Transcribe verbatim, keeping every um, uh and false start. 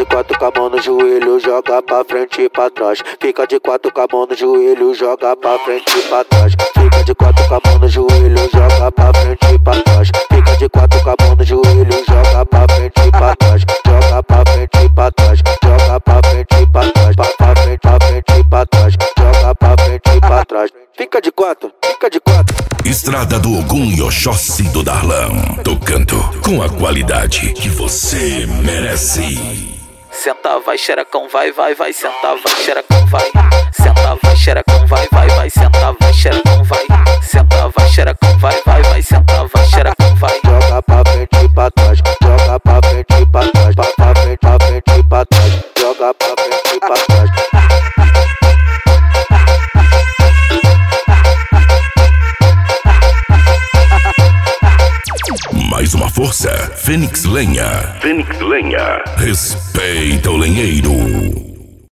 de quatro com a mão no joelho, joga pra frente e pra trás. Fica de quatro com a mão no joelho, joga pra frente e pra trás. Fica de quatro com a mão no joelho, joga pra frente e pra trás. Fica de quatro com a mão no joelho, joga pra frente e pra trás. Joga pra frente e pra trás, joga pra frente e pra trás. Pra frente, pra frente e pra trás, joga pra frente e pra trás. Fica de quatro, fica de quatro. Estrada do Ogum e Oxóssi do Darlan, tocando com a qualidade que você merece. Senta, vai, xerecão, vai, vai, vai. Senta, vai, xerecão, vai. Senta, vai, xerecão, vai, vai, vai. Senta, vai, xerecão, vai. Senta, vai, xerecão, vai, vai, vai. Senta, vai, xerecão, vai. Joga pra frente e pra trás, joga pra frente e pra trás. Pra frente, pra frente e pra trás, joga pra frente e pra trás. Mais uma força, Fênix Lenha. Fênix Lenha. Respeita o lenheiro.